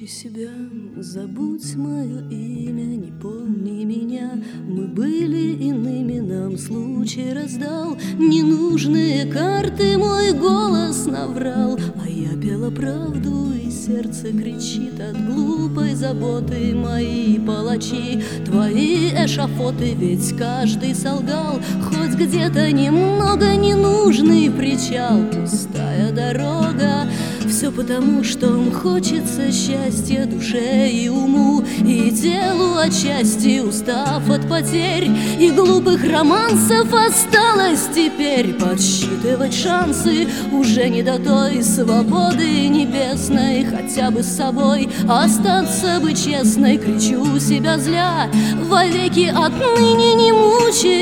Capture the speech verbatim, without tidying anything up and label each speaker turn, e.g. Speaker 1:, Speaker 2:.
Speaker 1: Мучи себя, забудь мое имя, не помни меня. Мы были иными, нам случай раздал ненужные карты, мой голос наврал. А я пела правду, и сердце кричит от глупой заботы. Мои палачи, твои эшафоты, ведь каждый солгал. Хоть где-то немного ненужный причал, пустая дорога. Все потому, что хочется счастья душе и уму, и телу отчасти, устав от потерь и глупых романсов. Осталось теперь подсчитывать шансы, уже не до той свободы небесной. Хотя бы с собой остаться бы честной, кричу себя зля. Вовеки отныне не мучай